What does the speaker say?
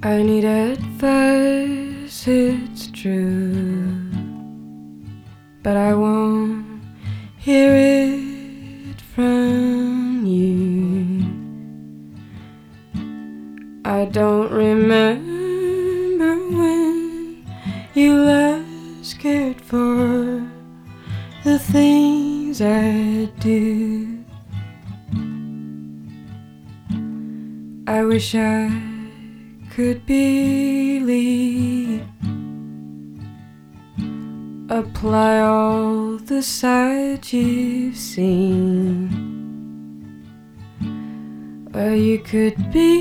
I need advice, it's true, but I won't hear it from you. I don't remember when you last cared for the things I do. I wish I could believe, apply all the sights you've seen, where you could be